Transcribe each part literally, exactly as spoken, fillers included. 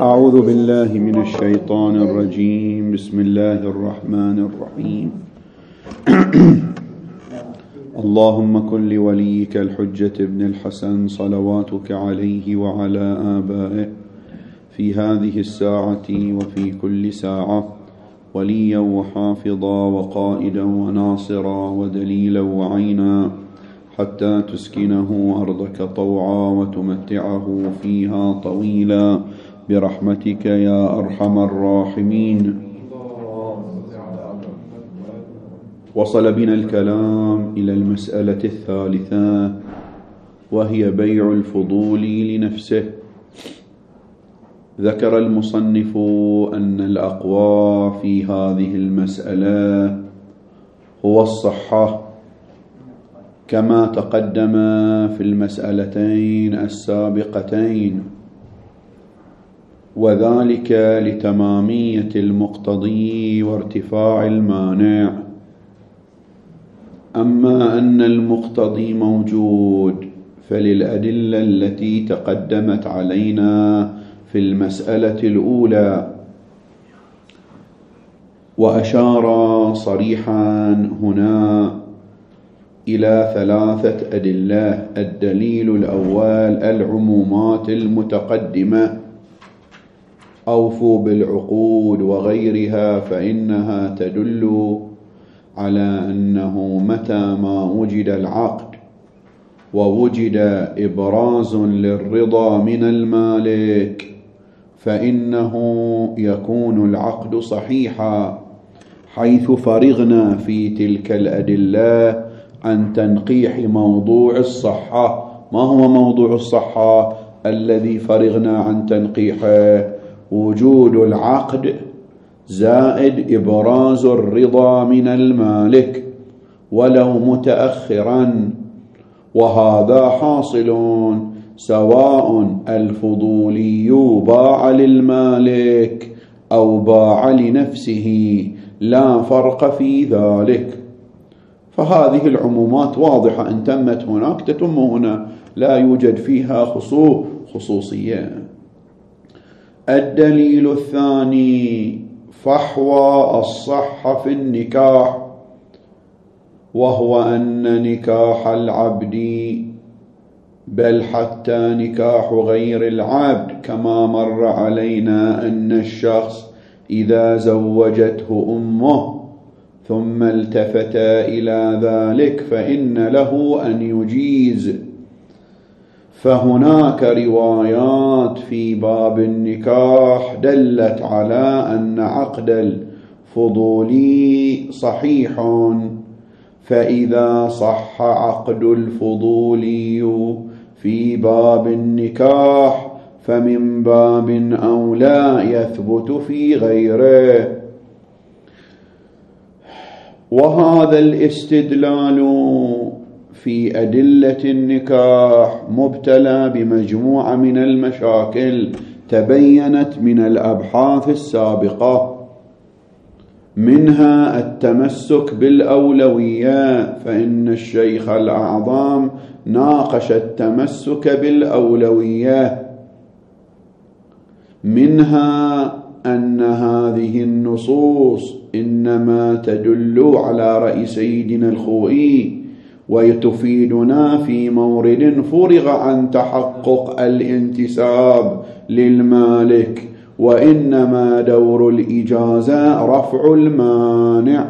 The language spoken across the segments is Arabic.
أعوذ بالله من الشيطان الرجيم. بسم الله الرحمن الرحيم. اللهم كن لوليك الحجة ابن الحسن صلواتك عليه وعلى آبائه في هذه الساعة وفي كل ساعة وليا وحافظا وقائدا وناصرا ودليلا وعينا حتى تسكنه أرضك طوعا وتمتعه فيها طويلا برحمتك يا أرحم الراحمين. وصل بنا الكلام إلى المسألة الثالثة وهي بيع الفضول لنفسه. ذكر المصنف أن الأقوى في هذه المسألة هو الصحة كما تقدم في المسألتين السابقتين، وذلك لتمامية المقتضي وارتفاع المانع. أما أن المقتضي موجود فللأدلة التي تقدمت علينا في المسألة الأولى، وأشار صريحا هنا إلى ثلاثة أدلة. الدليل الأول العمومات المتقدمة: أوفوا بالعقود وغيرها، فإنها تدل على أنه متى ما وجد العقد ووجد إبراز للرضا من المالك فإنه يكون العقد صحيحا، حيث فرغنا في تلك الأدلة عن تنقيح موضوع الصحة. ما هو موضوع الصحة الذي فرغنا عن تنقيحه؟ وجود العقد زائد إبراز الرضا من المالك ولو متأخرا، وهذا حاصل سواء الفضولي باع للمالك أو باع لنفسه، لا فرق في ذلك. فهذه العمومات واضحة، إن تمت هناك تتم هنا، لا يوجد فيها خصوصية. الدليل الثاني فحوى الصحة في النكاح، وهو أن نكاح العبد بل حتى نكاح غير العبد كما مر علينا أن الشخص إذا زوجته أمه ثم التفت إلى ذلك فإن له أن يجيز. فهناك روايات في باب النكاح دلت على أن عقد الفضولي صحيح، فإذا صح عقد الفضولي في باب النكاح فمن باب أولى يثبت في غيره. وهذا الاستدلال في أدلة النكاح مبتلى بمجموعة من المشاكل تبينت من الأبحاث السابقة، منها التمسك بالأولوية، فإن الشيخ الأعظم ناقش التمسك بالأولوية. منها أن هذه النصوص إنما تدل على رأي سيدنا الخوئي وتفيدنا في مورد فرغ عن تحقق الانتساب للمالك، وإنما دور الإجازة رفع المانع.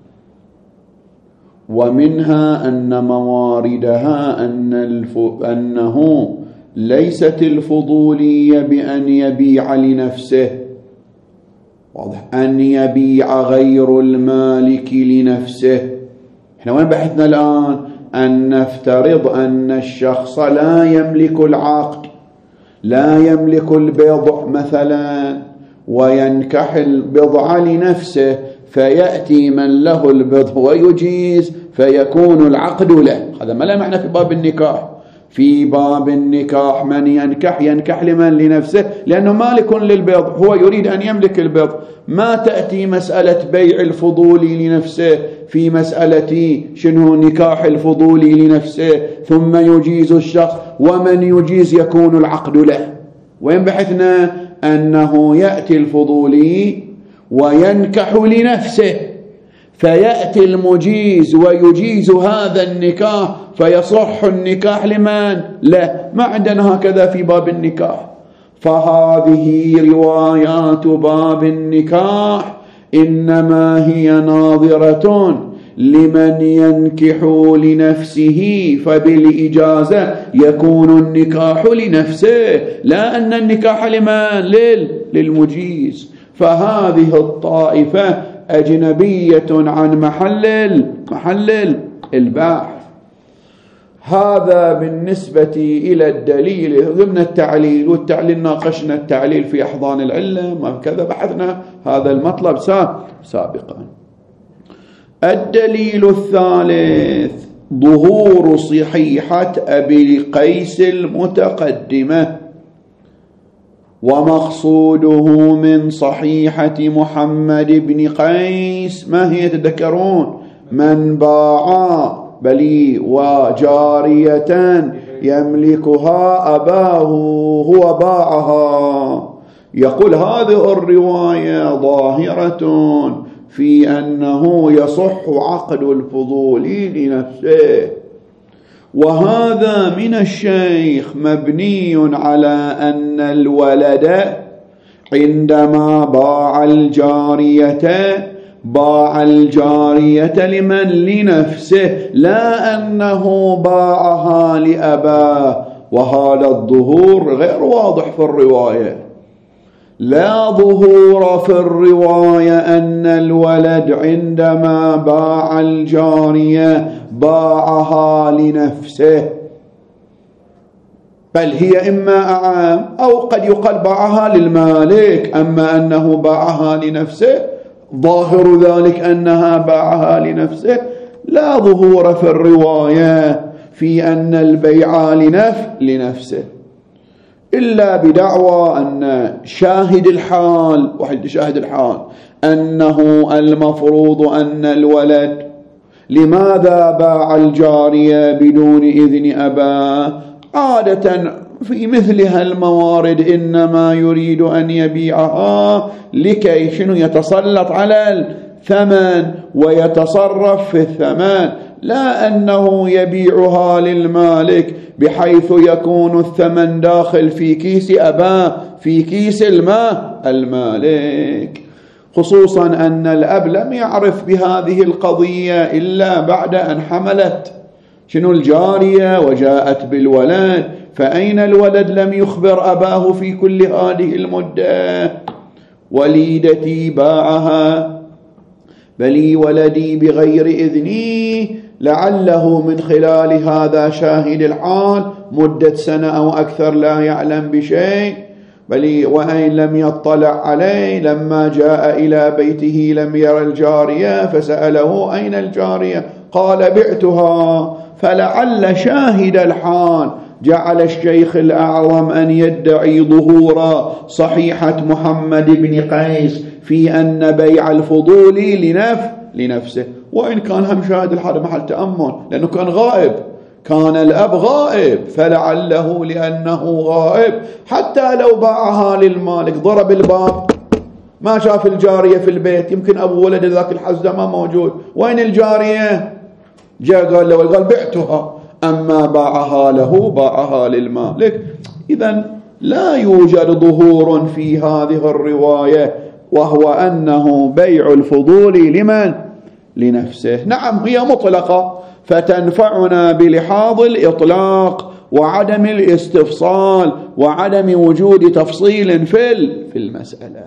ومنها أن مواردها أن الف... أنه ليست الفضولية بأن يبيع لنفسه، واضح، أن يبيع غير المالك لنفسه. احنا وين بحثنا الآن؟ أن نفترض أن الشخص لا يملك العقد، لا يملك البضع مثلا، وينكح البضع لنفسه، فيأتي من له البضع ويجيز فيكون العقد له. هذا ما لا معنى في باب النكاح. في باب النكاح من ينكح ينكح لمن؟ لنفسه، لأنه مالك للبضع، هو يريد أن يملك البضع. ما تأتي مسألة بيع الفضولي لنفسه في مسألة شنو نكاح الفضولي لنفسه ثم يجيز الشخص، ومن يجيز يكون العقد له. وين بحثنا أنه يأتي الفضولي وينكح لنفسه، فيأتي المجيز ويجيز هذا النكاح فيصح النكاح لمن؟ لا، ما عندنا هكذا في باب النكاح. فهذه روايات باب النكاح إنما هي ناظرة لمن ينكح لنفسه، فبالإجازة يكون النكاح لنفسه، لا أن النكاح لمن؟ للمجيز. فهذه الطائفة أجنبية عن محل محل البحث. هذا بالنسبة إلى الدليل. ضمن التعليل، والتعليل ناقشنا التعليل في أحضان العلة، ما كذا بحثنا هذا المطلب سابقا. الدليل الثالث ظهور صحيحة أبي قيس المتقدمة، ومقصوده من صحيحة محمد بن قيس ما هي؟ تذكرون من باع بلي وجارية يملكها أباه هو باعها. يقول هذه الرواية ظاهرة في أنه يصح عقد الفضول لنفسه، وهذا من الشيخ مبني على أن الولد عندما باع الجارية باع الجارية لمن؟ لنفسه، لا أنه باعها لأباه. وهذا الظهور غير واضح في الرواية. لا ظهور في الرواية أن الولد عندما باع الجارية باعها لنفسه، بل هي إما أعام أو قد يقال باعها للمالك. أما أنه باعها لنفسه ظاهر ذلك أنها باعها لنفسه، لا ظهور في الرواية في أن البيع لنف لنفسه، إلا بدعوى أن شاهد الحال، واحد شاهد الحال، أنه المفروض أن الولد لماذا باع الجارية بدون إذن أباه؟ عادة في مثلها الموارد إنما يريد أن يبيعها لكي شنو؟ يتسلط على الثمن ويتصرف في الثمن، لا أنه يبيعها للمالك بحيث يكون الثمن داخل في كيس أباه، في كيس الماء المالك. خصوصا أن الأب لم يعرف بهذه القضية إلا بعد أن حملت شنو الجارية وجاءت بالولد، فأين الولد لم يخبر أباه في كل هذه المدة؟ وليدتي باعها بلي ولدي بغير إذني، لعله من خلال هذا شاهد الحال مدة سنة أو أكثر لا يعلم بشيء، بل وأين لم يطلع عليه. لما جاء إلى بيته لم يرى الجارية فسأله أين الجارية؟ قال بعتها. فلعل شاهد الحال جعل الشيخ الأعظم أن يدعي ظهور صحيحة محمد بن قيس في أن بيع الفضول لنف لنفسه، وإن كان هم شاهد الحال محل تأمل لأنه كان غائب، كان الأب غائب، فلعله لأنه غائب حتى لو باعها للمالك ضرب الباب ما شاف الجارية في البيت، يمكن أبو ولد ذاك الحزة ما موجود، وين الجارية؟ جاء قال له قال بعتها. أما باعها له باعها للمالك. إذن لا يوجد ظهور في هذه الرواية وهو أنه بيع الفضول لمن؟ لنفسه. نعم هي مطلقة فتنفعنا بلحاظ الإطلاق وعدم الاستفصال وعدم وجود تفصيل في في المسألة.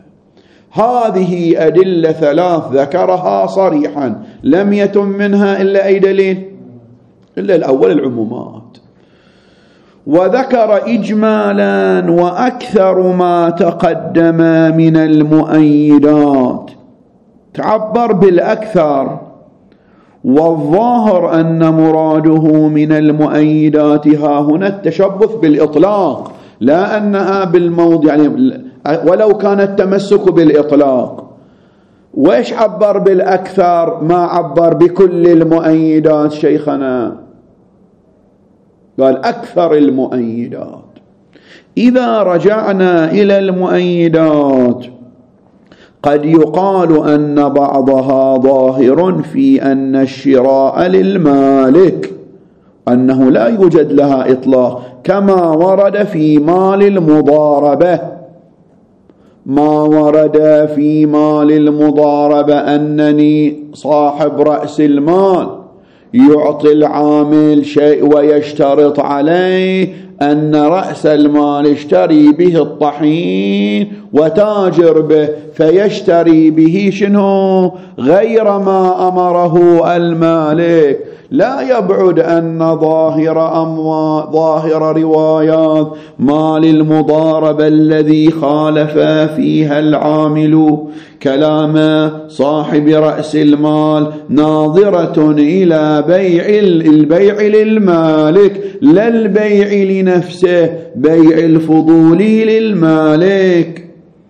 هذه أدلة ثلاث ذكرها صريحا، لم يتم منها إلا أي دليل؟ إلا الأول العمومات. وذكر إجمالا وأكثر ما تقدم من المؤيدات، تعبر بالأكثر، والظاهر أن مراده من المؤيدات ها هنا التشبث بالإطلاق لا أنها بالموضع، يعني ولو كان التمسك بالإطلاق. وإيش عبر بالأكثر؟ ما عبر بكل المؤيدات شيخنا، قال أكثر المؤيدات. إذا رجعنا إلى المؤيدات قد يقال أن بعضها ظاهر في أن الشراء للمالك، أنه لا يوجد لها إطلاق، كما ورد في مال المضاربة. ما ورد في مال المضاربة أنني صاحب رأس المال يعطي العامل شيء ويشترط عليه أن رأس المال اشتري به الطحين وتاجر به، فيشتري به شنو؟ غير ما أمره المالك. لا يبعد أن ظاهر أموال ظاهر روايات مال المضاربة الذي خالف فيها العامل كلام صاحب رأس المال ناظرة إلى بيع البيع للمالك لا البيع لنفسه، بيع الفضول للمالك.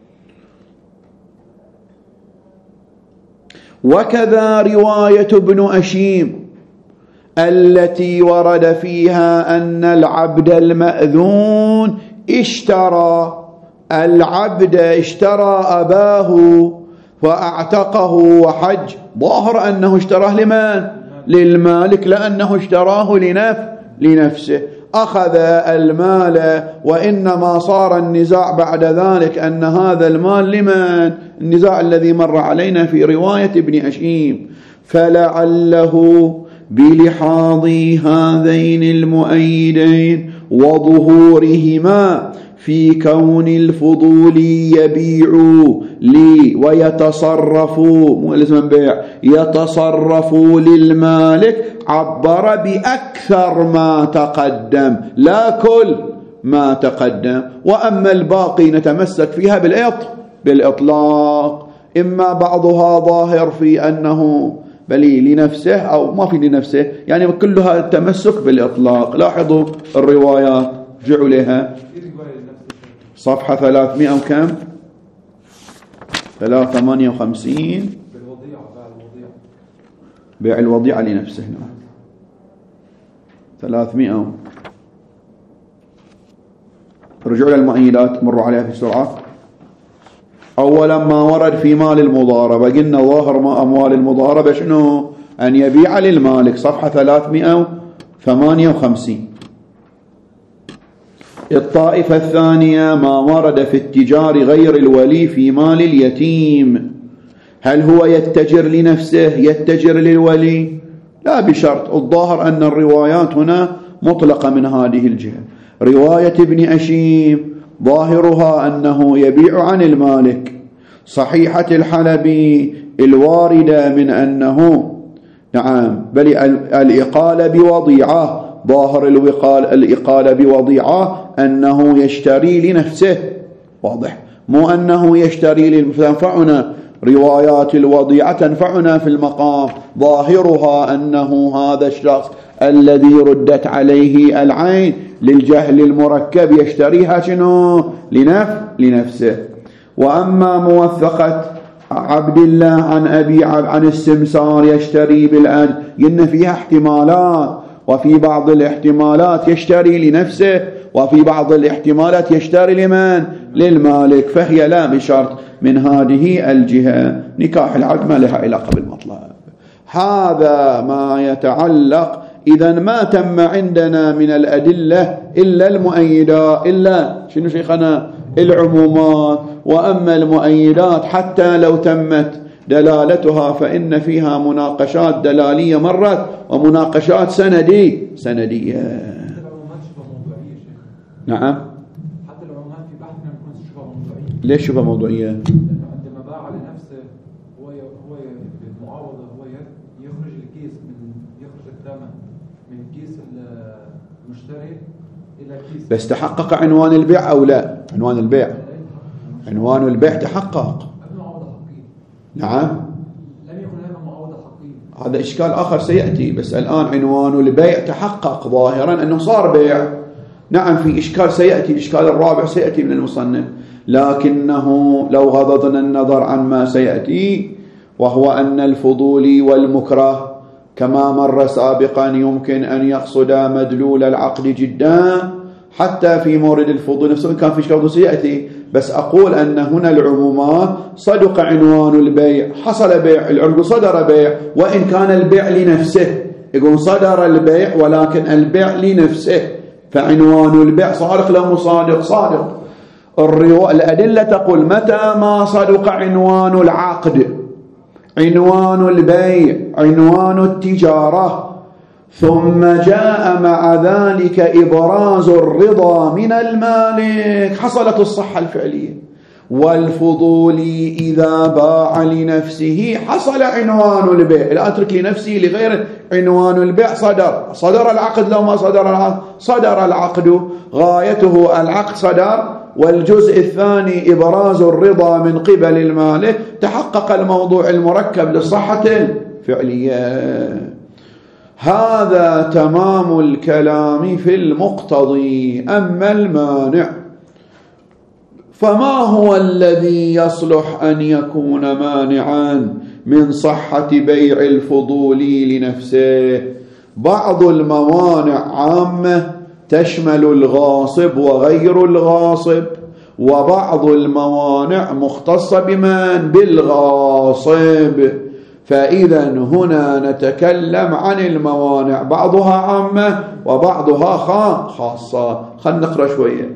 وكذا رواية ابن أشيم التي ورد فيها أن العبد المأذون اشترى العبد اشترى أباه فأعتقه وحج، ظاهر أنه اشتراه لمن؟ للمالك، لأنه اشتراه لنف لنفسه، أخذ المال. وإنما صار النزاع بعد ذلك أن هذا المال لمن؟ النزاع الذي مر علينا في رواية ابن أشيم. فلعله بلحاظ هذين المؤيدين وظهورهما في كون الفضول يبيع لي ويتصرف مو لازم بيع يتصرف للمالك، عبر بأكثر ما تقدم لا كل ما تقدم. وأما الباقي نتمسك فيها بالإط بالإطلاق، إما بعضها ظاهر في أنه بل لنفسه أو ما في لنفسه، يعني كلها التمسك بالإطلاق. لاحظوا الروايات رجعوا لها صفحة ثلاثمائة وكم ثلاثة ثمانية وخمسين بيع الوضيعة لنفسه ثلاثمائة. رجعوا للمؤيدات مروا عليها في سرعة. أولا ما ورد في مال المضاربة قلنا ظاهر ما أموال المضاربة شنو؟ أن يبيع للمالك، صفحة ثلاثمائة وثمانية وخمسين. الطائفة الثانية ما ورد في التجار غير الولي في مال اليتيم، هل هو يتجر لنفسه يتجر للولي؟ لا بشرط. الظاهر أن الروايات هنا مطلقة من هذه الجهة. رواية ابن أشيم ظاهرها أنه يبيع عن المالك، صحيحة الحلبي الواردة من أنه نعم بل الإقالة بوضيعة، ظاهر الوقال الإقالة بوضيعة أنه يشتري لنفسه، واضح، مو أنه يشتري لنفعنا. روايات الوضيعة تنفعنا في المقام، ظاهرها أنه هذا الشخص الذي ردت عليه العين للجهل المركب يشتريها شنو؟ لنف لنفسه. وأما موثقة عبد الله عن أبي عن السمسار يشتري بالأجل، إن فيها احتمالات، وفي بعض الاحتمالات يشتري لنفسه، وفي بعض الاحتمالات يشتري لمن؟ للمالك، فهي لا بشرط من هذه الجهة. نكاح العبد ما لها علاقة بالمطلب. هذا ما يتعلق. إذن ما تم عندنا من الأدلة إلا المؤيدات، إلا شنو شيخنا؟ العمومات. وأما المؤيدات حتى لو تمت دلالتها فإن فيها مناقشات دلالية مرت ومناقشات سندي سندية. نعم. حتى العمومات في بحثنا بتكون شبه موضوعية. ليش شبه موضوعية؟ عندما باع لنفسه هو هو بالمعاوضة هو يخرج الكيس من يخرج الثمن من كيس المشتري إلى كيس. بس تحقق عنوان البيع أو لا؟ عنوان البيع عنوان البيع تحقق. نعم. لم يكن هذا معاوضة حقيقية. هذا إشكال آخر سيأتي، بس الآن عنوان البيع تحقق ظاهرا أنه صار بيع. نعم في إشكال سيأتي، الإشكال الرابع سيأتي من المصنف، لكنه لو غضضنا النظر عن ما سيأتي وهو أن الفضول والمكره كما مر سابقا يمكن أن يقصد مدلول العقد جدا، حتى في مورد الفضول نفسه إن كان في شرط سيأتي، بس أقول أن هنا العمومات صدق عنوان البيع، حصل بيع، العرض صدر بيع، وإن كان البيع لنفسه، يقول صدر البيع ولكن البيع لنفسه، فعنوان البيع صادق لو مصادق صادق. الروا... الأدلة تقول متى ما صدق عنوان العقد، عنوان البيع، عنوان التجارة، ثم جاء مع ذلك إبراز الرضا من المالك، حصلت الصحة الفعلية. والفضولي إذا باع لنفسه حصل عنوان البيع، لا أترك لنفسه لغيره، عنوان البيع صدر، صدر العقد لو ما صدر العقد، صدر العقد، غايته العقد صدر. والجزء الثاني إبراز الرضا من قبل المالك، تحقق الموضوع المركب للصحة الفعلية. هذا تمام الكلام في المقتضي. أما المانع فما هو الذي يصلح أن يكون مانعا من صحة بيع الفضولي لنفسه؟ بعض الموانع عامة تشمل الغاصب وغير الغاصب، وبعض الموانع مختصة بمن؟ بالغاصب. فإذا هنا نتكلم عن الموانع، بعضها عامة وبعضها خاصة. خلنا نقرأ شوية.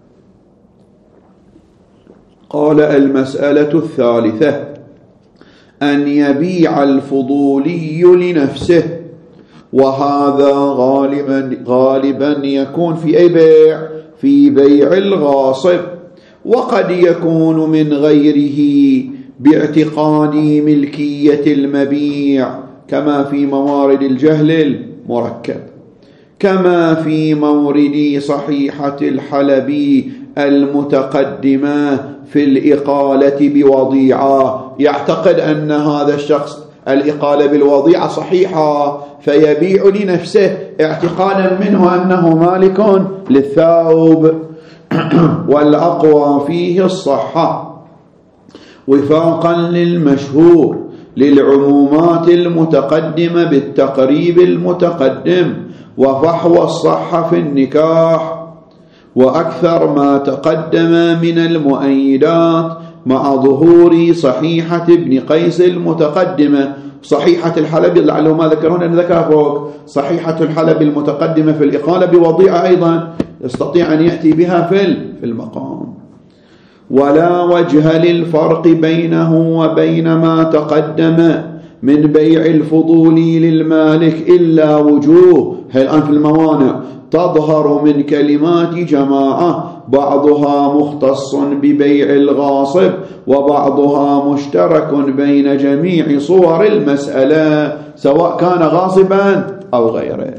قال المسألة الثالثة أن يبيع الفضولي لنفسه، وهذا غالبا غالبا يكون في أي بيع؟ في بيع الغاصب، وقد يكون من غيره باعتقاد ملكية المبيع، كما في موارد الجهل المركب، كما في مورد صحيحة الحلبي المتقدمة في الإقالة بوضيعة. يعتقد أن هذا الشخص الإقالة بالوضيعة صحيحة، فيبيع لنفسه اعتقادا منه أنه مالك للثوب. والأقوى فيه الصحة وفاقا للمشهور للعمومات المتقدمة بالتقريب المتقدم، وفحوى الصحة في النكاح، وأكثر ما تقدم من المؤيدات مع ظهور صحيحة ابن قيس المتقدمة. صحيحة الحلبي لعله ما ذكرون أن ذكر فوق، صحيحة الحلبي المتقدمة في الإقالة بوضيعة أيضا يستطيع أن يأتي بها في المقام. ولا وجه للفرق بينه وبين ما تقدم من بيع الفضولي للمالك إلا وجوه. هي الآن في الموانع تظهر من كلمات جماعة، بعضها مختص ببيع الغاصب وبعضها مشترك بين جميع صور المسألة سواء كان غاصبا أو غيره.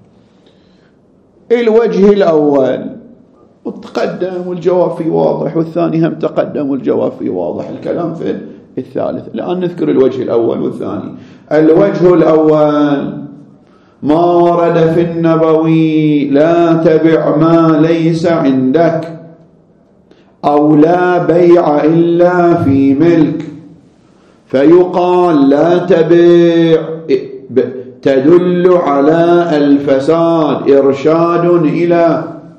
الوجه الأول تقدم والجواب فيه واضح، والثاني هم تقدم والجواب فيه واضح، الكلام في الثالث. الآن نذكر الوجه الأول والثاني. الوجه الأول ما ورد في النبوي لا تبع ما ليس عندك، أو لا بيع إلا في ملك، فيقال لا تبيع تدل على الفساد، إرشاد إلى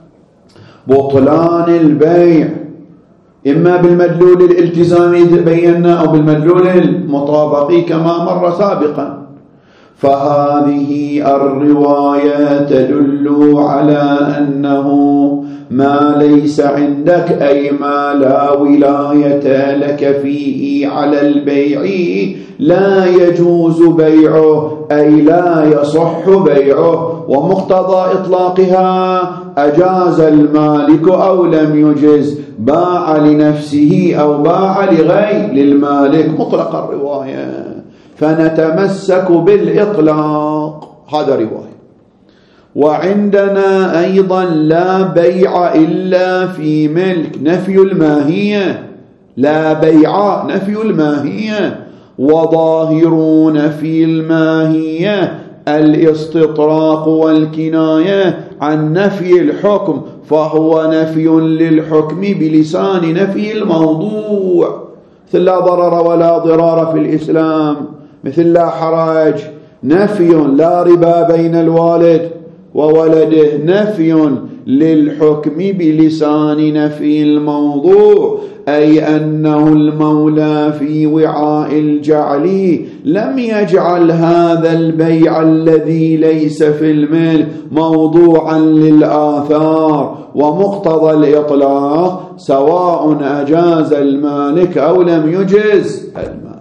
بطلان البيع، إما بالمدلول الالتزامي بينا أو بالمدلول المطابقي كما مر سابقا. فهذه الرواية تدل على أنه ما ليس عندك أي ما لا ولاية لك فيه على البيع لا يجوز بيعه، أي لا يصح بيعه. ومقتضى إطلاقها أجاز المالك أو لم يجز، باع لنفسه أو باع لغير للمالك، مطلق الرواية. فنتمسك بالإطلاق، هذا رواية. وعندنا أيضا لا بيع إلا في ملك، نفي الماهية، لا بيع نفي الماهية. وظاهرون في الماهية الاستطراق والكناية عن نفي الحكم، فهو نفي للحكم بلسان نفي الموضوع، مثل لا ضرر ولا ضرار في الإسلام، مثل لا حرج، نفي لا ربا بين الوالد وولده، نفي للحكم بلسان نفي الموضوع، أي أنه المولى في وعاء الجعل لم يجعل هذا البيع الذي ليس في الملك موضوعا للآثار، ومقتضى الإطلاق سواء أجاز المالك أو لم يجز المالك.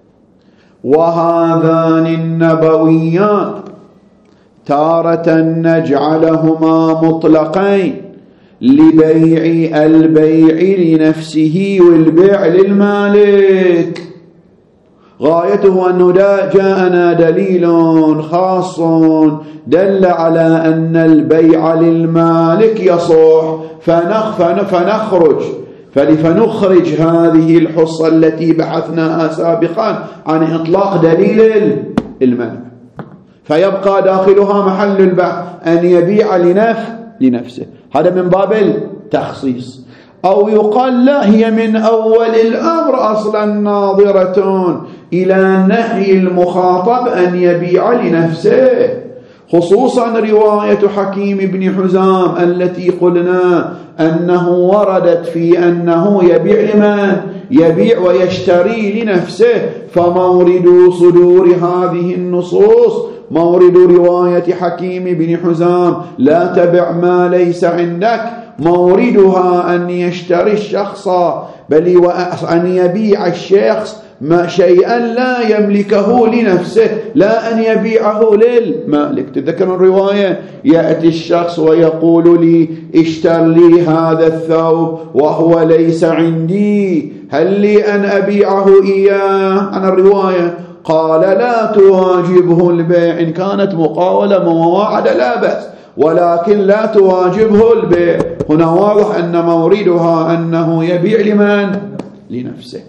وهذان النبويان تارة نجعلهما مطلقين لبيع البيع لنفسه والبيع للمالك، غايته أنه جاءنا دليل خاص دل على أن البيع للمالك يصح فنخرج فلنخرج هذه الحصة التي بحثناها سابقا عن إطلاق دليل المنع، فيبقى داخلها محل البحث أن يبيع لنفسه لنفسه، هذا من باب التخصيص. أو يقال لا، هي من أول الأمر أصلا ناظرة إلى نهي المخاطب أن يبيع لنفسه، خصوصا رواية حكيم بن حزام التي قلنا أنه وردت في أنه يبيع لمن؟ يبيع ويشتري لنفسه. فمورد صدور هذه النصوص مورد رواية حكيم بن حزام لا تبع ما ليس عندك، موردها أن يشتري الشخص بل وأن يبيع الشخص ما شيئا لا يملكه لنفسه، لا أن يبيعه للمالك. تذكرون الرواية؟ يأتي الشخص ويقول لي اشتر لي هذا الثوب وهو ليس عندي، هل لي أن أبيعه إياه؟ عن الرواية قال لا تواجبه البيع، إن كانت مقاولة مواعدة لا بأس، ولكن لا تواجبه البيع. هنا واضح أن موردها أنه يبيع لمن؟ لنفسه.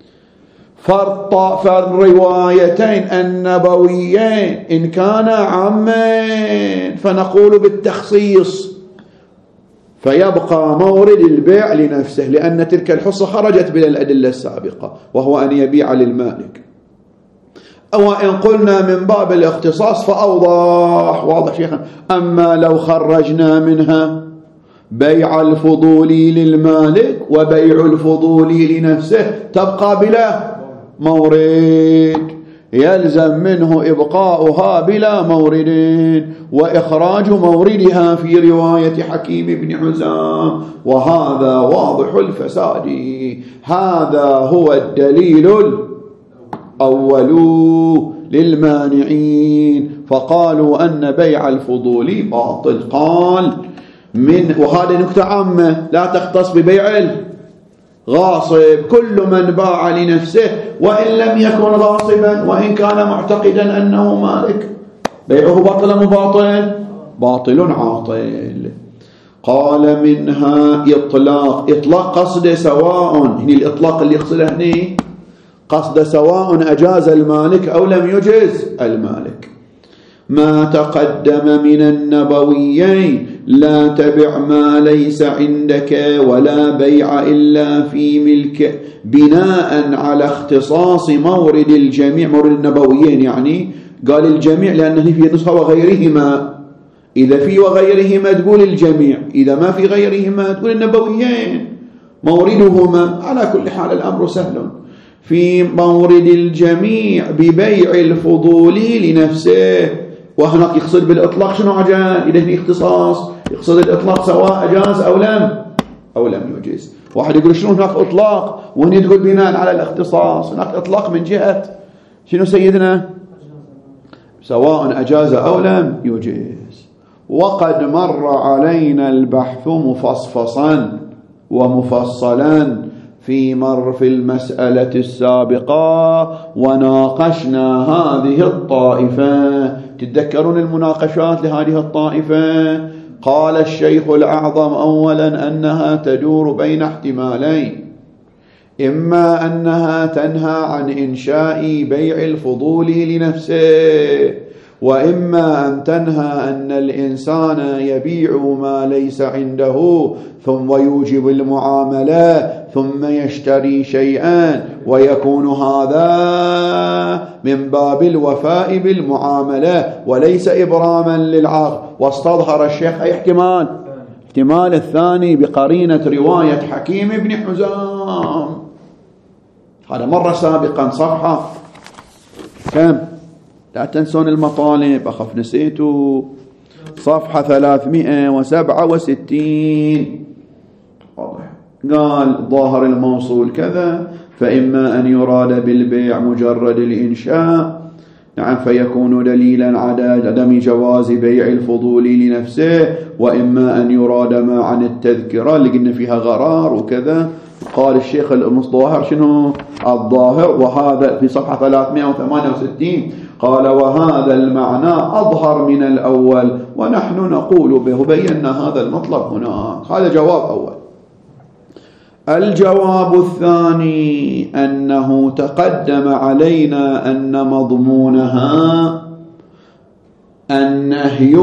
فالروايتين النبويين إن كان عامين فنقول بالتخصيص، فيبقى مورد البيع لنفسه، لأن تلك الحصة خرجت بلا الأدلة السابقة وهو أن يبيع للمالك. أو إن قلنا من باب الاختصاص فأوضح، واضح شيخنا. أما لو خرجنا منها بيع الفضولي للمالك وبيع الفضولي لنفسه تبقى بلا مورد، يلزم منه إبقاؤها بلا مورد وإخراج موردها في رواية حكيم بن حزام، وهذا واضح الفساد. هذا هو الدليل الأول للمانعين، فقالوا أن بيع الفضولي باطل. قال من وهذه نكتة عامة لا تختص ببيع الغاصب، كل من باع لنفسه وإن لم يكن غاصبا وإن كان معتقدا أنه مالك بيعه باطل مباطل باطل عاطل. قال منها إطلاق، إطلاق قصد سواء، هنا الإطلاق اللي يقصده هنا قصد سواء أجاز المالك أو لم يجز المالك. ما تقدم من النبويين لا تبع ما ليس عندك ولا بيع إلا في ملك، بناء على اختصاص مورد الجميع، مورد النبويين يعني قال الجميع لأنه في نسخة وغيرهما، إذا في وغيرهما تقول الجميع، إذا ما في غيرهما تقول النبويين، موردهما. على كل حال الأمر سهل. في مورد الجميع ببيع الفضولي لنفسه، وهناك يقصد بالإطلاق شنو عجان؟ إذا هنا اختصاص يقصد الإطلاق سواء أجاز أو لم أو لم يجز. واحد يقول شنو هناك إطلاق وهنا تقول بناء على الاختصاص؟ هناك إطلاق من جهة شنو سيدنا؟ سواء أجاز أو لم يجز. وقد مر علينا البحث مفصفصا ومفصلا في مر في المسألة السابقة، وناقشنا هذه الطائفة. تتذكرون المناقشات لهذه الطائفة؟ قال الشيخ الأعظم أولا أنها تدور بين احتمالين، إما أنها تنهى عن إنشاء بيع الفضول لنفسه، وإما أن تنهى أن الإنسان يبيع ما ليس عنده ثم يوجب المعاملة ثم يشتري شيئا، ويكون هذا من باب الوفاء بالمعاملة وليس إبراما للعقد. واستظهر الشيخ أي احتمال؟ الاحتمال الثاني بقرينة رواية حكيم بن حزام، هذا مرة سابقا صفحة كم؟ لا تنسون المطالب أخف نسيتوا، صفحة ثلاثمائة وسبعة وستين. واضح. قال ظاهر الموصول كذا، فإما أن يراد بالبيع مجرد الإنشاء، نعم، فيكون دليلا على عدم جواز بيع الفضولي لنفسه، وإما أن يراد ما عن التذكرة اللي قلنا فيها غرار وكذا. قال الشيخ المصطهر شنو الظاهر، وهذا في صفحة ثلاثمائة وثمانية وستين، قال وهذا المعنى أظهر من الأول ونحن نقول به، بينا هذا المطلب هناك. هذا جواب أول. الجواب الثاني أنه تقدم علينا أن مضمونها النهي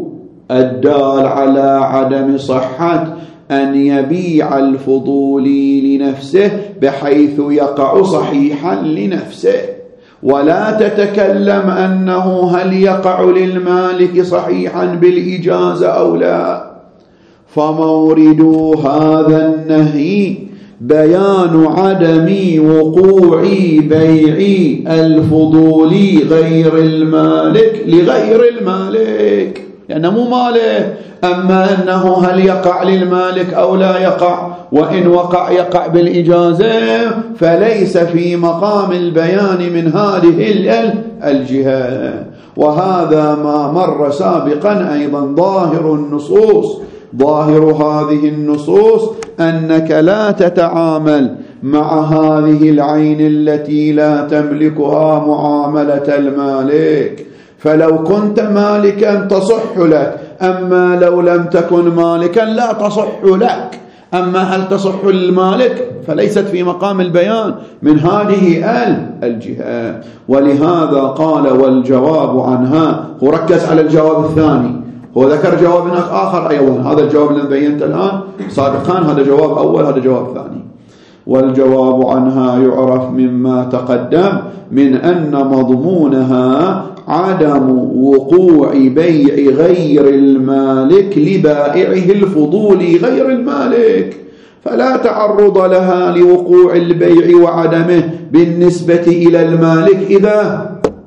الدال على عدم صحة أن يبيع الفضولي لنفسه بحيث يقع صحيحا لنفسه، ولا تتكلم أنه هل يقع للمالك صحيحا بالإجازة أو لا. فمورد هذا النهي بيان عدم وقوع بيع الفضولي غير المالك لغير المالك، لأنه مو ماله. أما أنه هل يقع للمالك أو لا يقع، وإن وقع يقع بالإجازة، فليس في مقام البيان من هذه الجهة. وهذا ما مر سابقا أيضا. ظاهر النصوص ظاهر هذه النصوص أنك لا تتعامل مع هذه العين التي لا تملكها معاملة المالك، فلو كنت مالكا تصح لك، أما لو لم تكن مالكا لا تصح لك. أما هل تصح للمالك فليست في مقام البيان من هذه الجهة. ولهذا قال والجواب عنها، وركز على الجواب الثاني، هو ذكر جواب آخر أيضا، هذا الجواب الذي بينت الآن سابقا، هذا جواب أول، هذا جواب ثاني. والجواب عنها يعرف مما تقدم من أن مضمونها عدم وقوع بيع غير المالك لبائعه الفضولي غير المالك، فلا تعرض لها لوقوع البيع وعدمه بالنسبة إلى المالك إذا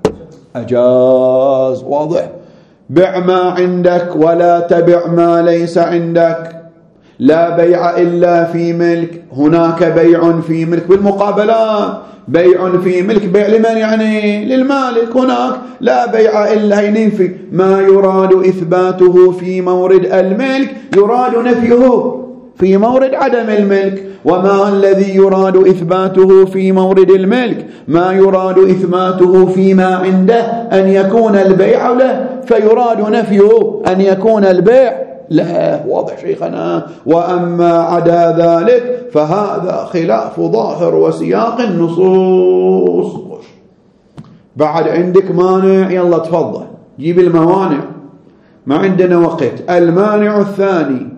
أجاز. واضح. بع ما عندك ولا تبع ما ليس عندك، لا بيع إلا في ملك، هناك بيع في ملك. بالمقابلات بيع في ملك، بيع لمن؟ يعني للمالك. هناك لا بيع إلا ينفي ما يراد إثباته في مورد الملك يراد نفيه في مورد عدم الملك، وما الذي يراد إثباته في مورد الملك؟ ما يراد إثباته فيما عنده أن يكون البيع له، فيراد نفيه أن يكون البيع لا. واضح شيخنا. وأما عدا ذلك فهذا خلاف ظاهر وسياق النصوص. بعد عندك مانع؟ يلا تفضل جيب الموانع، ما عندنا وقت. المانع الثاني،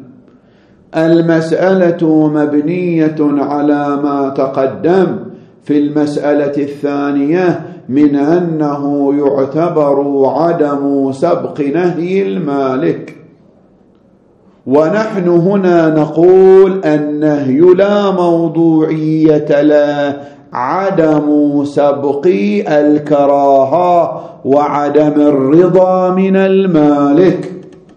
المسألة مبنية على ما تقدم في المسألة الثانية من أنه يعتبر عدم سبق نهي المالك، ونحن هنا نقول النهي لا موضوعية له، عدم سبق الكراهة وعدم الرضا من المالك.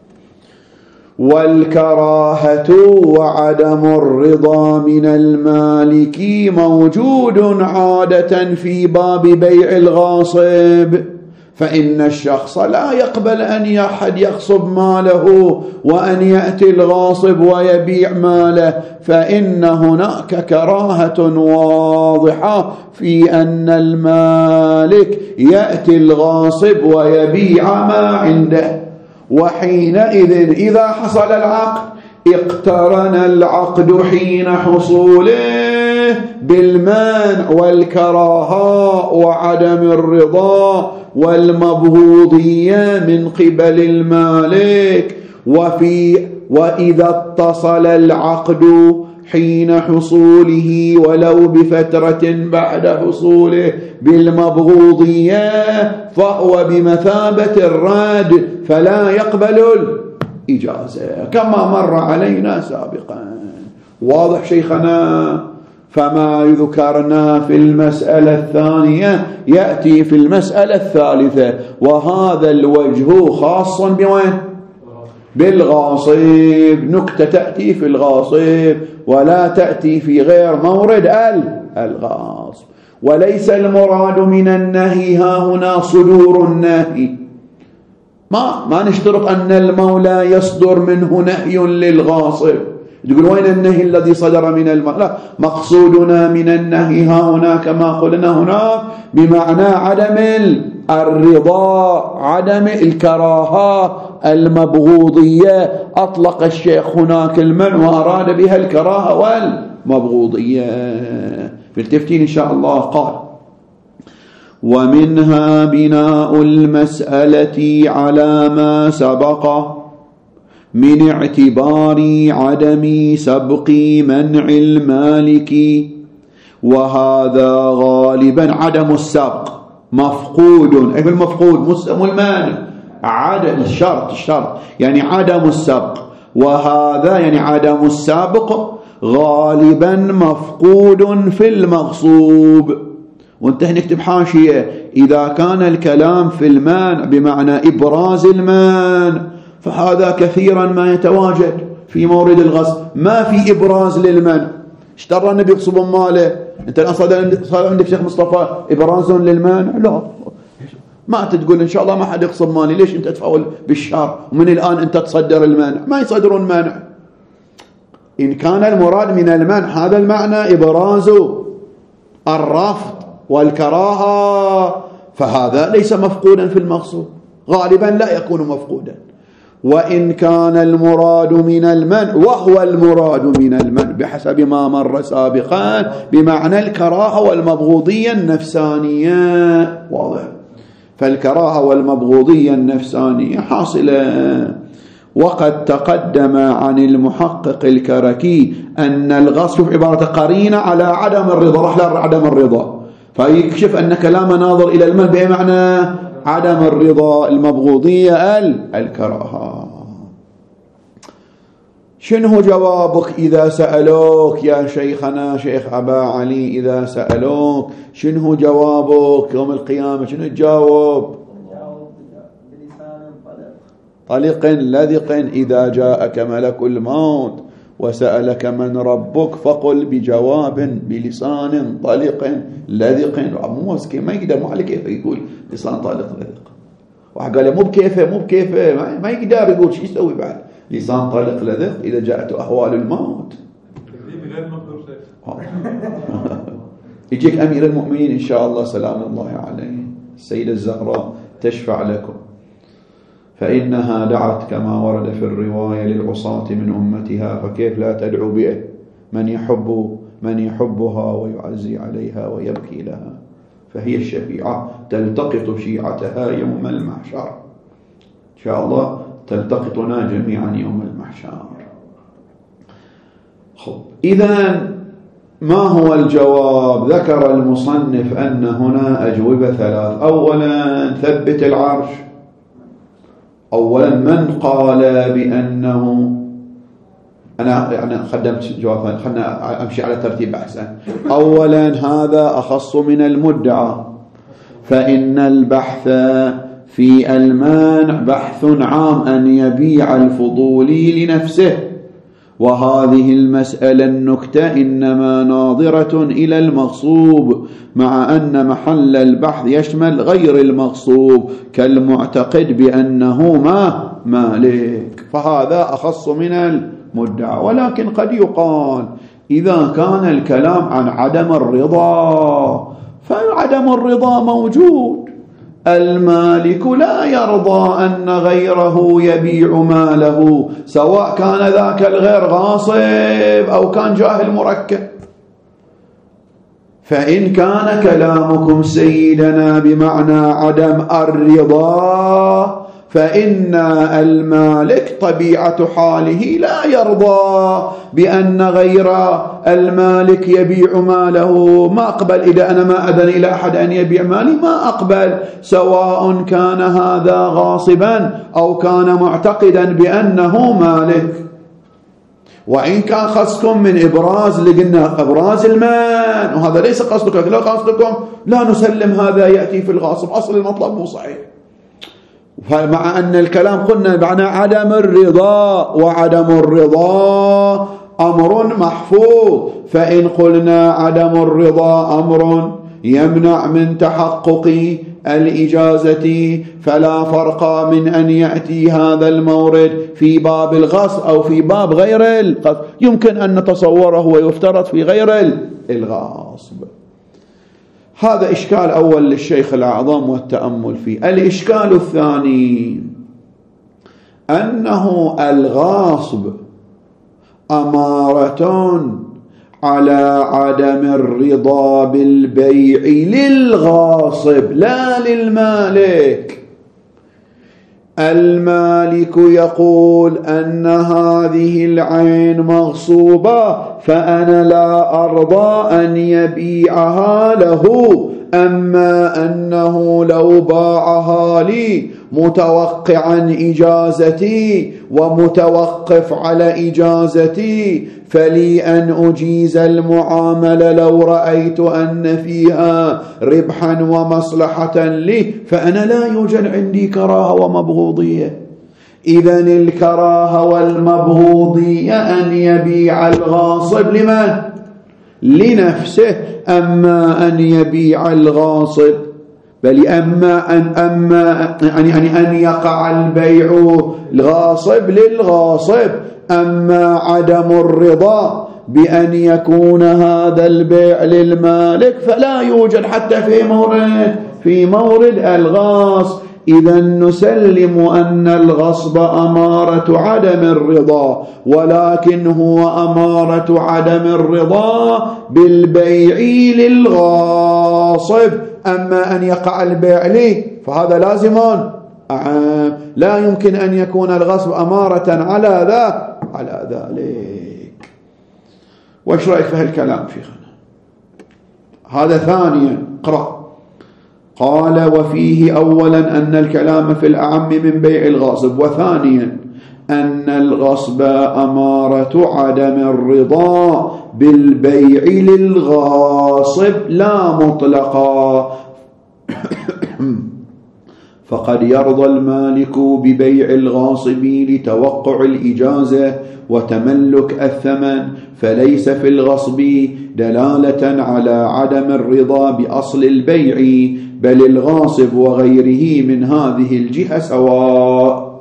والكراهة وعدم الرضا من المالك موجود عادة في باب بيع الغاصب، فإن الشخص لا يقبل أن أحد يغصب ماله وأن يأتي الغاصب ويبيع ماله، فإن هناك كراهة واضحة في أن المالك يأتي الغاصب ويبيع ما عنده. وحينئذ إذا حصل العقد اقترن العقد حين حصوله بالمنع والكراهة وعدم الرضا والمبغوضية من قبل المالك. وفي وإذا اتصل العقد حين حصوله ولو بفترة بعد حصوله بالمبغوضية فهو بمثابة الرد، فلا يقبل إجازة كما مر علينا سابقا. واضح شيخنا؟ فما يذكرنا في المسألة الثانية يأتي في المسألة الثالثة، وهذا الوجه خاص بوين؟ بالغاصب. نكتة تأتي في الغاصب ولا تأتي في غير مورد الغاصب. وليس المراد من النهي ها هنا صدور النهي، ما ما نشترط أن المولى يصدر منه نهي للغاصب. تقول وين النهي الذي صدر من المولى؟ لا، مقصودنا من النهي ها هنا كما قلنا هناك بمعنى عدم الرضا، عدم الكراهة المبغوضية. أطلق الشيخ هناك المنع وأراد بها الكراهة والمبغوضية. في التفتين إن شاء الله قال: ومنها بناء المسألة على ما سبق من اعتبار عدم سبق منع المالك، وهذا غالبا عدم السبق مفقود. أي المفقود مو المانع، عدم الشرط الشرط يعني عدم السبق، وهذا يعني عدم السابق غالبا مفقود في المغصوب. وانت نكتب حاشية: إذا كان الكلام في المانع بمعنى إبراز المانع فهذا كثيرا ما يتواجد في مورد الغصب، ما في إبراز للمنع. اشترى النبي يغصب ماله، انت الآن صار عندك شيخ مصطفى إبراز للمانع؟ لا، ما تقول إن شاء الله ما حد يغصب مالي، ليش انت تفاول بالشر ومن الآن انت تصدر المانع؟ ما يصدرون مانع. إن كان المراد من المنع هذا المعنى إبراز الرفض والكراهة فهذا ليس مفقودا في المغصوب، غالبا لا يكون مفقودا. وإن كان المراد من المنع، وهو المراد من المنع بحسب ما مر سابقا بمعنى الكراهة والمبغوضية النفسانية، واضح؟ فالكراهة والمبغوضية النفسانية حاصلة. وقد تقدم عن المحقق الكركي أن الغصب عبارة قرينة على عدم الرضا، رحلة عدم الرضا، فيكشف أن كلام ناظر إلى المنع بمعنى عدم الرضا، المبغوضية الكراهة. شنو جوابك إذا سألوك يا شيخنا شيخ أبا علي؟ إذا سألوك شنو جوابك يوم القيامة؟ شنو تجاوب؟ طلق لذق إذا جاءك ملك الموت وسألك من ربك فقل بجواب بلسان طلق لذق. مو مسكي ما يقدر، مو على كيف يقول لسان طلق لذق. واحد قال مو بكيفه مو بكيفه ما يقدر يقول شو يسوي بعد لسان طلق لذق إذا جاءت أحوال الموت. يجيك أمير المؤمنين إن شاء الله سلام الله عليه السيدة الزهراء تشفع لكم، فإنها دعت كما ورد في الرواية للعصاة من أمتها، فكيف لا تدعو به من يحب من يحبها ويعزي عليها ويبكي لها، فهي الشفيعة تلتقط شيعتها يوم المحشر. إن شاء الله تلتقطنا جميعا يوم المحشر. إذن ما هو الجواب؟ ذكر المصنف أن هنا أجوبة ثلاث. أولا ثبت العرش. أولا من قال بأنه، أنا يعني قدمت جوابا، خلنا أمشي على ترتيب أحسن. أولا هذا أخص من المدعى، فإن البحث في المانع بحث عام أن يبيع الفضولي لنفسه، وهذه المسألة النكتة إنما ناظرة إلى المغصوب، مع أن محل البحث يشمل غير المغصوب كالمعتقد بأنه ما مالك، فهذا أخص من المدعى. ولكن قد يقال إذا كان الكلام عن عدم الرضا فعدم الرضا موجود، المالك لا يرضى أن غيره يبيع ماله، سواء كان ذاك الغير غاصب أو كان جاهل مركب. فإن كان كلامكم سيدنا بمعنى عدم الرضا فإن المالك طبيعة حاله لا يرضى بأن غير المالك يبيع ماله. ما أقبل إذا أنا ما أذن إلى أحد أن يبيع مالي، ما أقبل، سواء كان هذا غاصبا أو كان معتقدا بأنه مالك. وإن كان قصدكم من إبراز، لقلنا إبراز المال وهذا ليس قصدك، لا قصدكم لا نسلم، هذا يأتي في الغاصب، أصل المطلب مو صحيح. فمع أن الكلام قلنا معنى عدم الرضا، وعدم الرضا أمر محفوظ، فإن قلنا عدم الرضا أمر يمنع من تحقق الإجازة فلا فرق من أن يأتي هذا المورد في باب الغصب أو في باب غير الغصب، يمكن أن نتصوره ويفترض في غير الغصب. هذا إشكال أول للشيخ الأعظم والتأمل فيه. الإشكال الثاني أنه الغاصب أمارة على عدم الرضا بالبيع للغاصب لا للمالك. المالك يقول أن هذه العين مغصوبة فأنا لا أرضى أن يبيعها له، أما أنه لو باعها لي متوقعا إجازتي ومتوقف على إجازتي فلي أن أجيز المعاملة لو رأيت أن فيها ربحا ومصلحة لي، فأنا لا يوجد عندي كراهة ومبغوضية. إذن الكراهة والمبغوضية أن يبيع الغاصب لمن؟ لنفسه. أما أن يبيع الغاصب بل أما أن أما يعني أن يقع البيع الغاصب للغاصب. أما عدم الرضا بأن يكون هذا البيع للمالك فلا يوجد حتى في مورد في مورد الغاصب. إذا نسلم أن الغصب أمارة عدم الرضا، ولكن هو أمارة عدم الرضا بالبيع للغاصب. أما أن يقع البيع لي فهذا لازم، لا يمكن أن يكون الغصب أمارة على ذا على ذلك. وإيش رأيك في هالكلام شيخنا؟ هذا ثانيا قرأ. قال وفيه أولا أن الكلام في الأعم من بيع الغاصب، وثانيا أن الغصب أمارة عدم الرضا بالبيع للغاصب لا مطلقا. فقد يرضى المالك ببيع الغاصب لتوقع الإجازة وتملك الثمن، فليس في الغصب دلالة على عدم الرضا بأصل البيع، بل الغاصب وغيره من هذه الجهة سواء.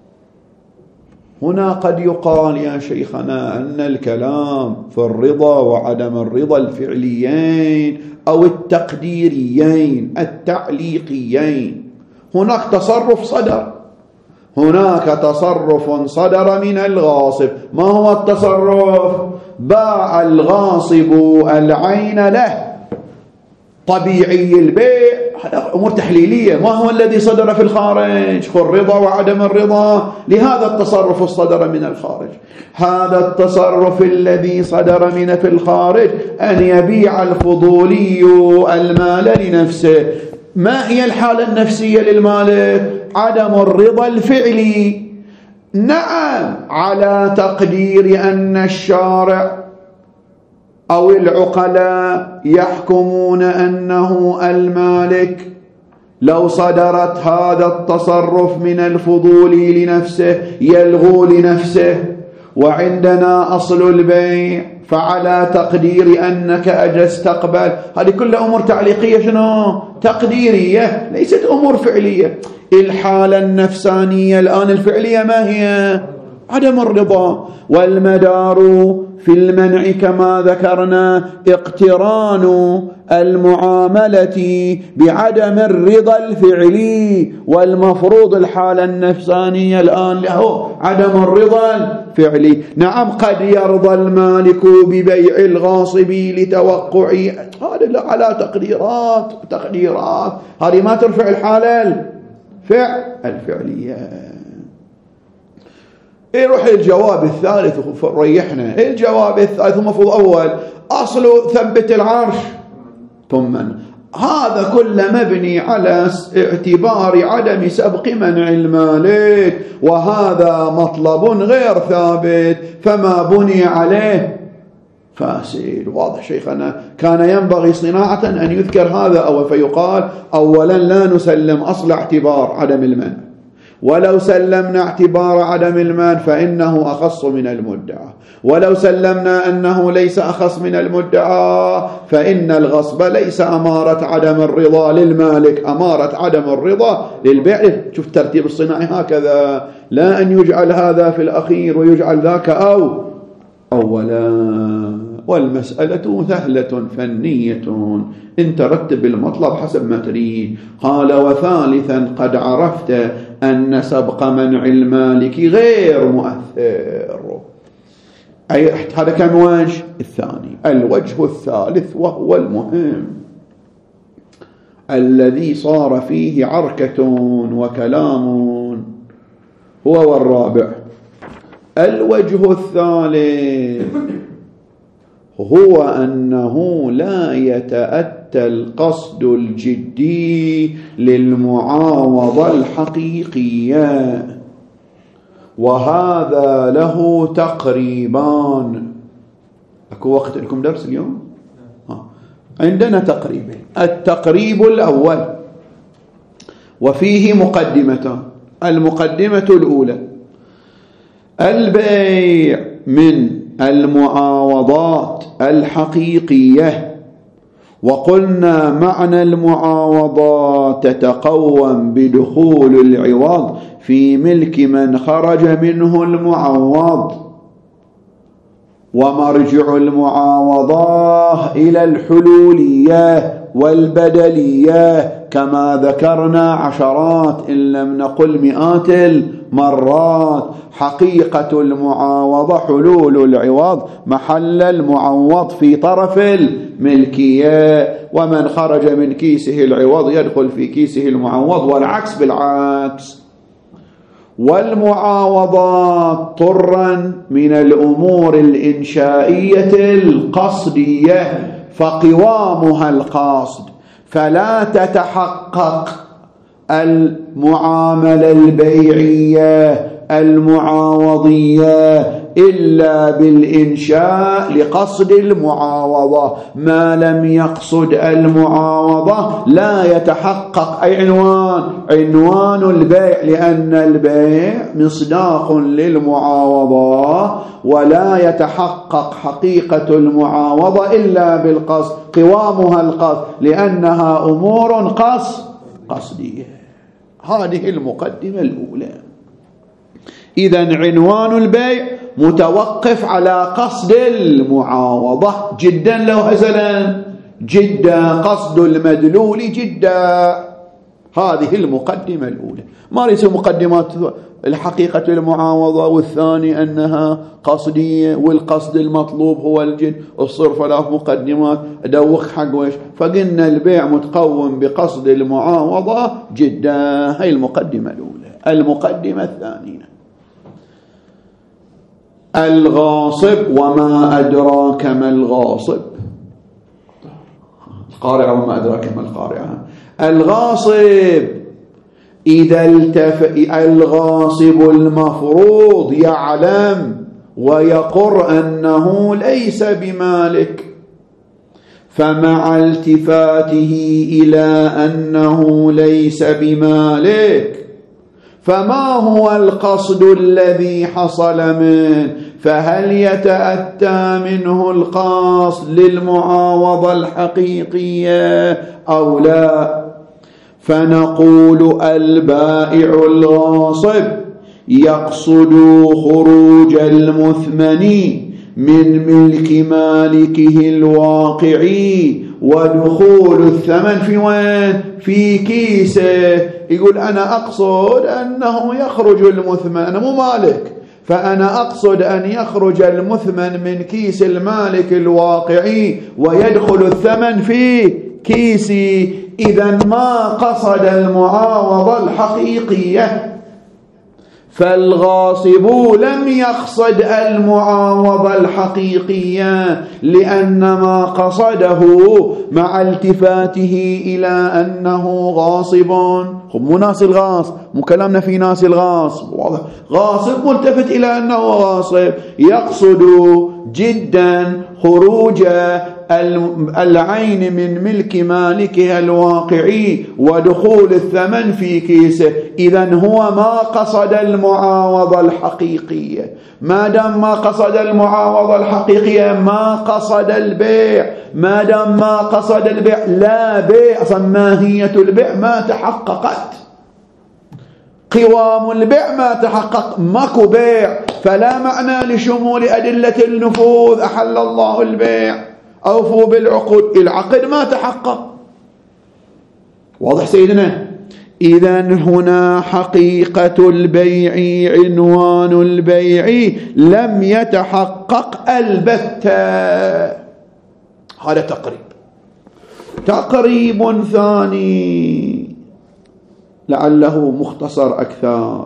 هنا قد يقال يا شيخنا أن الكلام في الرضا وعدم الرضا الفعليين أو التقديريين التعليقيين، هناك تصرف صدر هناك تصرف صدر من الغاصب. ما هو التصرف؟ باع الغاصب العين له، طبيعي البيع، هذا أمور تحليلية. ما هو الذي صدر في الخارج؟ الرضا وعدم الرضا، لهذا التصرف الصدر من الخارج. هذا التصرف الذي صدر من في الخارج أن يبيع الفضولي المال لنفسه. ما هي الحالة النفسية للمالك؟ عدم الرضا الفعلي. نعم، على تقدير أن الشارع أو العقلاء يحكمون أنه المالك لو صدرت هذا التصرف من الفضول لنفسه يلغو لنفسه، وعندنا أصل البيع، فعلى تقدير أنك أجز تقبل. هذه كلها أمور تعليقية، شنو؟ تقديرية، ليست أمور فعلية. الحالة النفسانية الآن الفعلية ما هي؟ عدم الرضا. والمدار في المنع كما ذكرنا اقتران المعاملة بعدم الرضا الفعلي، والمفروض الحالة النفسانية الآن له عدم الرضا الفعلي. نعم، قد يرضى المالك ببيع الغاصب لتوقع، هذا على تقديرات تقديرات، هذه ما ترفع الحالة فعل الفعلية. يروح الجواب الثالث ريحنا. الجواب الثالث المفروض أول أصل ثبت العرش، ثم هذا كله مبني على اعتبار عدم سبق منع المالك، وهذا مطلب غير ثابت، فما بني عليه فاسد. واضح شيخنا؟ كان ينبغي صناعة أن يذكر هذا أول، فيقال أولا لا نسلم أصل اعتبار عدم المنع، ولو سلمنا اعتبار عدم المنع فإنه أخص من المدعى، ولو سلمنا أنه ليس أخص من المدعى فإن الغصب ليس أمارة عدم الرضا للمالك، أمارة عدم الرضا للبائع. شوف ترتيب الصناعي هكذا، لا أن يجعل هذا في الأخير ويجعل ذاك أو أولا. والمسألة سهلة فنية، إن ترتب المطلب حسب ما تريد. قال وثالثا قد عرفت أن سبق منع المالك غير مؤثر. أي هذا كان وجه الثاني. الوجه الثالث وهو المهم الذي صار فيه عركة وكلام هو والرابع. الوجه الثالث هو أنه لا يتأتى القصد الجدي للمعاوضة الحقيقية، وهذا له تقريبان. أكو وقت لكم درس اليوم؟ ها. عندنا تقريبين. التقريب الأول وفيه مقدمتان. المقدمة الأولى البيع من المعاوضات الحقيقية، وقلنا معنى المعاوضات تتقوم بدخول العوض في ملك من خرج منه المعوض، ومرجع المعاوضة إلى الحلولية والبدلية كما ذكرنا عشرات إن لم نقل مئات المرات. حقيقة المعاوضة حلول العوض محل المعوض في طرف الملكية، ومن خرج من كيسه العوض يدخل في كيسه المعوض، والعكس بالعكس. والمعاوضات طرا من الأمور الإنشائية القصدية، فقوامها القصد، فلا تتحقق المعاملة البيعية المعاوضية إلا بالإنشاء لقصد المعاوضة. ما لم يقصد المعاوضة لا يتحقق أي عنوان عنوان البيع، لأن البيع مصداق للمعاوضة، ولا يتحقق حقيقة المعاوضة إلا بالقصد، قوامها القصد، لأنها أمور قصد قصدية. هذه المقدمة الأولى. إذن عنوان البيع متوقف على قصد المعاوضة جدا، لو هزلا جدا، قصد المدلول جدا. هذه المقدمة الأولى. ما ليس مقدمات الحقيقة المعاوضة، والثاني أنها قصدية، والقصد المطلوب هو الجد، الصرف له مقدمات أدوخ حق ويش. فقلنا البيع متقوم بقصد المعاوضة جدا. هاي المقدمة الأولى. المقدمة الثانية الغاصب. وما أدراك ما الغاصب؟ القارعة. وما أدراك ما القارعة؟ الغاصب إذا التفى الغاصب المفروض يعلم ويقر أنه ليس بمالك، فمع التفاته إلى أنه ليس بمالك فما هو القصد الذي حصل منه؟ فهل يتأتى منه القصد للمعاوضة الحقيقية أو لا؟ فنقول البائع الغاصب يقصد خروج المثمن من ملك مالكه الواقعي ودخول الثمن في وين؟ في كيسه. يقول أنا أقصد أنه يخرج المثمن، أنا مو مالك، فأنا أقصد أن يخرج المثمن من كيس المالك الواقعي ويدخل الثمن في كيسي. إذن ما قصد المعاوضة الحقيقية. فالغاصب لم يقصد المعاوضة الحقيقية لأن ما قصده مع التفاته إلى أنه غاصب. مو ناس الغاصب، مو كلامنا في ناس الغاصب، واضح. غاصب ملتفت إلى أنه غاصب، يقصد جدا خروج العين من ملك مالكها الواقعي ودخول الثمن في كيسه. إذن هو ما قصد المعاوضة الحقيقية. ما دام ما قصد المعاوضة الحقيقية ما قصد البيع. ما دام ما قصد البيع لا بيع، أصلا ماهية البيع ما تحققت، قوام البيع ما تحقق، ماكو بيع، فلا معنى لشمول أدلة النفوذ أحل الله البيع أوفوا بالعقود، العقد ما تحقق. واضح سيدنا؟ إذن هنا حقيقة البيع عنوان البيع لم يتحقق البتة. هذا تقريب. تقريب ثاني لعله مختصر أكثر،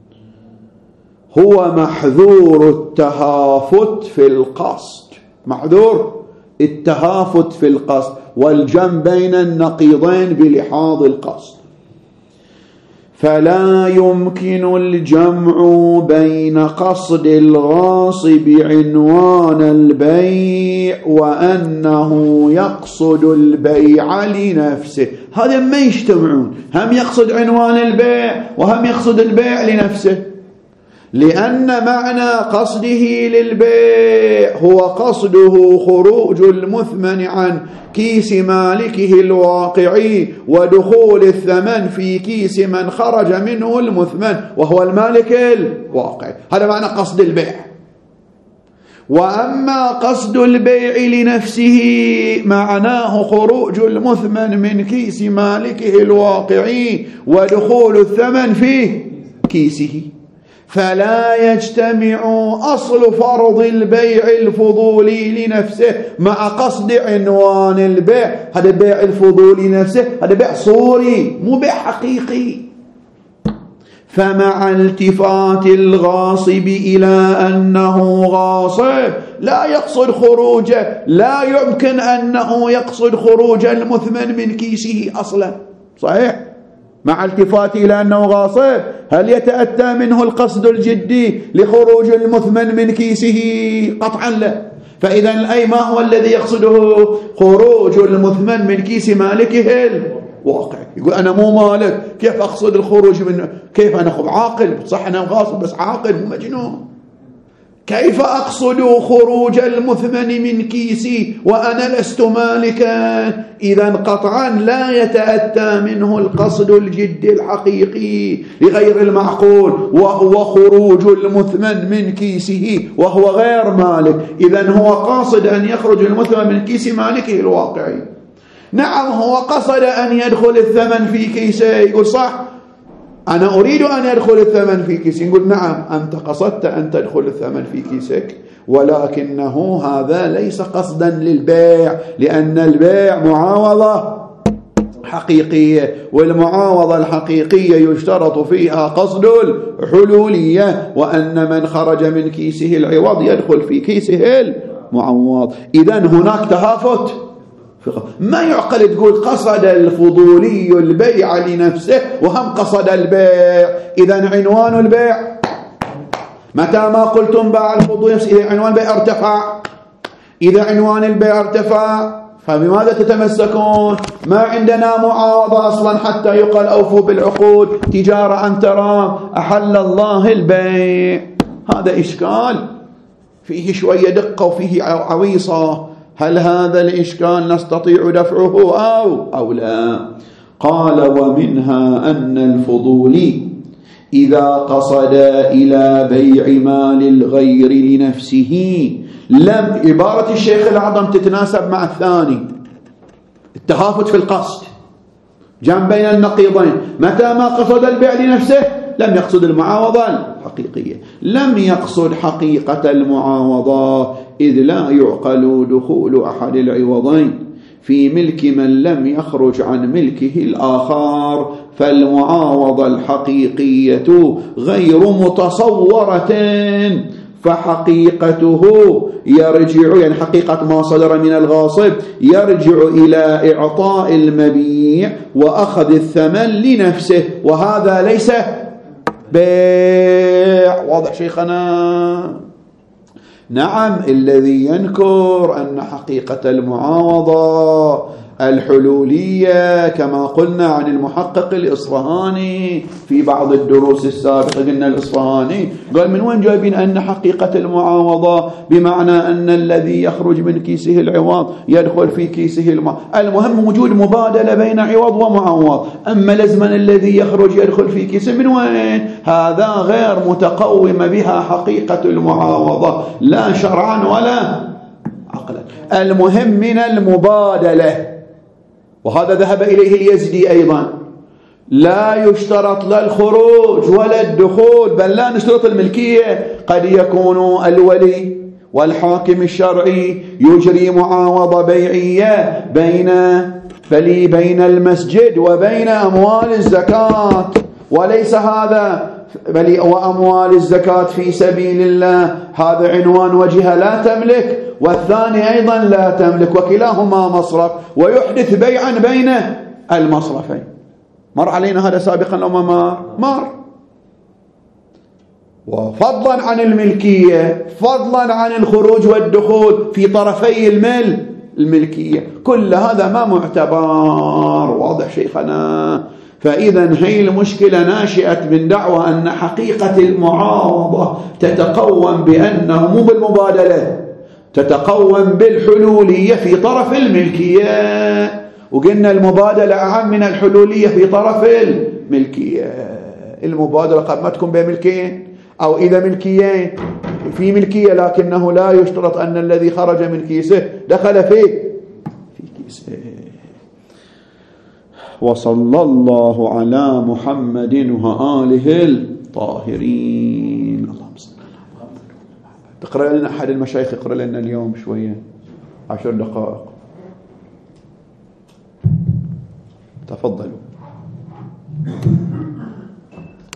هو محذور التهافت في القصد. محذور التهافت في القصد والجمع بين النقيضين بلحاظ القصد. فلا يمكن الجمع بين قصد الغاصب عنوان البيع وأنه يقصد البيع لنفسه. هذا ما يجتمعون، هم يقصد عنوان البيع وهم يقصد البيع لنفسه، لأن معنى قصده للبيع هو قصده خروج المثمن عن كيس مالكه الواقعي ودخول الثمن في كيس من خرج منه المثمن وهو المالك الواقعي. هذا معنى قصد البيع. وأما قصد البيع لنفسه معناه خروج المثمن من كيس مالكه الواقعي ودخول الثمن في كيسه. فلا يجتمع أصل فرض البيع الفضولي لنفسه مع قصد عنوان البيع. هذا بيع الفضولي نفسه، هذا بيع صوري مو بيع حقيقي. فمع التفات الغاصب إلى أنه غاصب لا يقصد خروجه، لا يمكن أنه يقصد خروج المثمن من كيسه أصلا. صحيح؟ مع التفات إلى أنه غاصب هل يتأتى منه القصد الجدي لخروج المثمن من كيسه؟ قطعا لا. فإذا أي ما هو الذي يقصده؟ خروج المثمن من كيس مالكه الواقع. يقول أنا مو مالك، كيف أقصد الخروج من، كيف أنا أخذ عاقل، صح أنا غاصب بس عاقل مو مجنون، كيف أقصد خروج المثمن من كيسي وأنا لست مالكا؟ إذن قطعا لا يتأتى منه القصد الجدي الحقيقي لغير المعقول، وهو خروج المثمن من كيسه وهو غير مالك. إذن هو قاصد أن يخرج المثمن من كيس مالكه الواقعي. نعم هو قصد أن يدخل الثمن في كيسه، يقول صح أنا أريد أن يدخل الثمن في كيسي. نقول نعم أنت قصدت أن تدخل الثمن في كيسك، ولكنه هذا ليس قصدا للبيع، لأن البيع معاوضة حقيقية، والمعاوضة الحقيقية يشترط فيها قصد الحلولية، وأن من خرج من كيسه العوض يدخل في كيسه المعوض. إذن هناك تهافت. ما يعقل تقول قصد الفضولي البيع لنفسه وهم قصد البيع. إذن عنوان البيع متى ما قلتم باع الفضولي نفسه، إذا عنوان البيع ارتفع، إذا عنوان البيع ارتفع فبماذا تتمسكون؟ ما عندنا معاوضة أصلا حتى يقال أوفوا بالعقود، تجارة عن ترام، أحل الله البيع. هذا إشكال فيه شوية دقة وفيه عويصة. هل هذا الإشكال نستطيع دفعه أو أو لا؟ قال ومنها أن الفضولي إذا قصد إلى بيع مال الغير لنفسه لم، عبارة الشيخ الأعظم تتناسب مع الثاني، التهافت في القصد، جمع بين النقيضين. متى ما قصد البيع لنفسه لم يقصد المعاوضة الحقيقية، لم يقصد حقيقة المعاوضة، إذ لا يعقل دخول أحد العوضين في ملك من لم يخرج عن ملكه الآخر، فالمعاوضة الحقيقية غير متصورة، فحقيقته يرجع، يعني حقيقة ما صدر من الغاصب يرجع إلى إعطاء المبيع وأخذ الثمن لنفسه، وهذا ليس بيع. واضح شيخنا؟ نعم، الذي ينكر أن حقيقة المعاوضة الحلولية كما قلنا عن المحقق الإصفهاني في بعض الدروس السابقة، قلنا الإصفهاني قال من وين جايبين أن حقيقة المعاوضة بمعنى أن الذي يخرج من كيسه العوض يدخل في كيسه المعاوض. المهم وجود مبادلة بين عوض ومعاوض، أما لزما الذي يخرج يدخل في كيسه من وين؟ هذا غير متقوم بها حقيقة المعاوضة لا شرعا ولا عقلا. المهم من المبادلة، وهذا ذهب إليه اليزدي أيضا، لا يشترط لا الخروج ولا الدخول، بل لا نشترط الملكية. قد يكون الولي والحاكم الشرعي يجري معاوضة بيعية بين بلي بين المسجد وبين أموال الزكاة، وليس هذا بل وأموال الزكاة في سبيل الله هذا عنوان وجهة لا تملك، والثاني أيضا لا تملك، وكلاهما مصرف، ويحدث بيعا بين المصرفين. مر علينا هذا سابقا لو ما مر مر. وفضلا عن الملكية، فضلا عن الخروج والدخول في طرفي المل الملكية، كل هذا ما معتبر. واضح شيخنا؟ فإذا هي المشكلة ناشئة من دعوة أن حقيقة المعاوضة تتقوم بأنه مو بالمبادلة، تتقوم بالحلولية في طرف الملكية، وقلنا المبادلة أعم من الحلولية في طرف الملكية. المبادلة قد ما تكون بملكين، أو إذا ملكيين في ملكية لكنه لا يشترط أن الذي خرج من كيسه دخل فيه في كيسه. وصلى الله على محمد وآله الطاهرين. اللهم صل على محمد. تقرأ لنا أحد المشايخ، يقرأ لنا اليوم شوية عشر دقائق. تفضلوا.